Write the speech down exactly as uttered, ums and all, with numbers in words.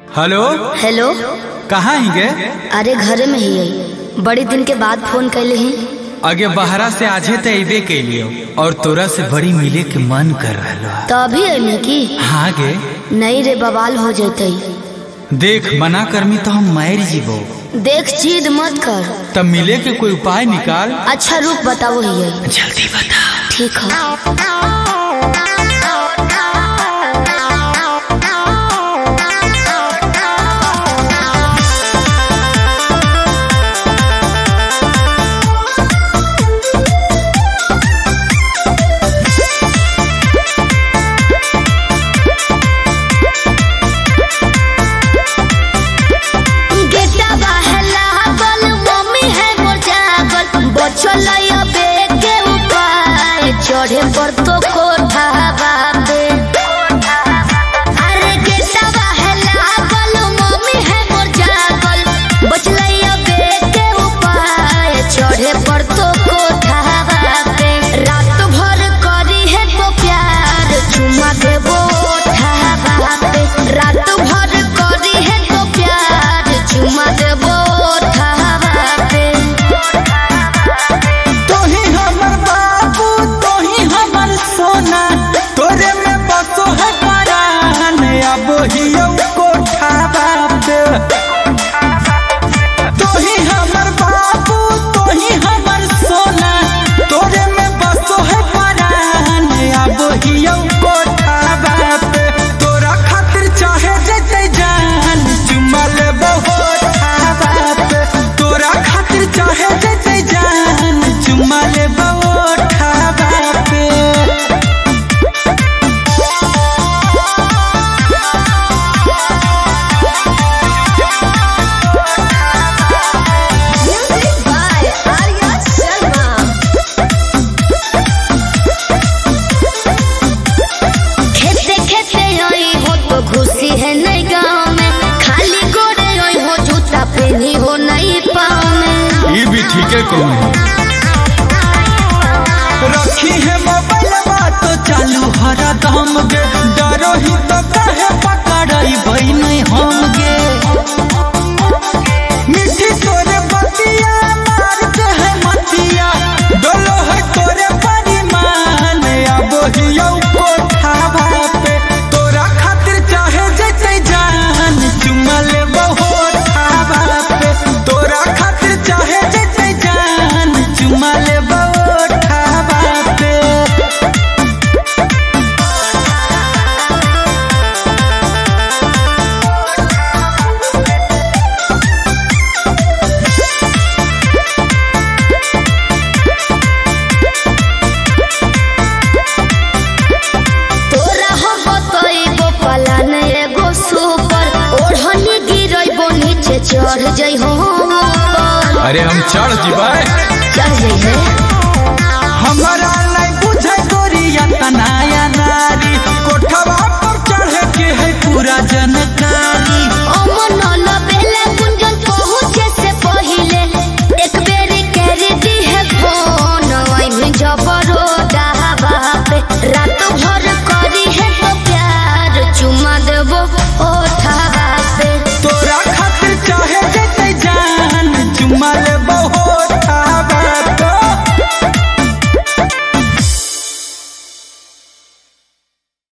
Hello hello. कहाँ ही गे? अरे घरे में ही है, बड़ी दिन के बाद फोन कैले ही। आगे बहरा से आजे तो अबे कैलियो और तोरा से बड़ी मिले के मन कर रहा। तो अभी अमी की? हाँ गे। नहीं रे, बवाल हो जाते। देख मना करमी तो हम मार जीवो। देख जिद मत कर। तब मिले के कोई उपाय निकाल। अच्छा रुक बताओ ही है। जल्दी बता। ठीक है। चढ़े पर तो कोठा बाबे, अरे गेटवा है लागल, मम्मी है मोर जागल, बचलैया बेटे उपाय। चढ़े पर तो कोठा बाबे, रात भर करी है तो प्यार, चुमा देबो ओठा बाबे। रात भर करी है तो प्यार, चुमा देबो ओठा बाबे। तोरे में बसो है परान, अब हियो कोठा बाप। तोही हमर बाबू, तोही हमर सोना, तोरे में बसो है परान, अब हियो कोठा बाप। तोरा खातिर चाहे जते जान, चुमा लेबो ओठा बाप। तोरा खातिर चाहे जते जान, चुमा लेबो ओठा बाप। खुशी है नहीं गाँव में, खाली गोरे ओई हो, जूता पहनी हो नहीं पाँव में। ये भी ठीक है। कौन रखी है मोबाइल बात तो चालू हरा दम गे, डरो ही तो कहे पकड़ाई भाई नहीं हम गे। मिठी तोरे बतिया मार के है मतिया, डोलो है तोरे परिमान, अब हियो कोठा बापे। तोरा खातिर चाहे जते जान, चुमा लेबो ओठा बापे। तोरा खातिर चाहे जते जान, चुमा लेबो ओठा बापे। तोरा हो बतइबो पलान एगो सुपर, ओढ़नी गिरइबो नीचे चढ़ जइ हो ऊपर। अरे हम चढ़ जीवाए, चढ़ जइ है। हमारा नहीं बुझे गोरिया तना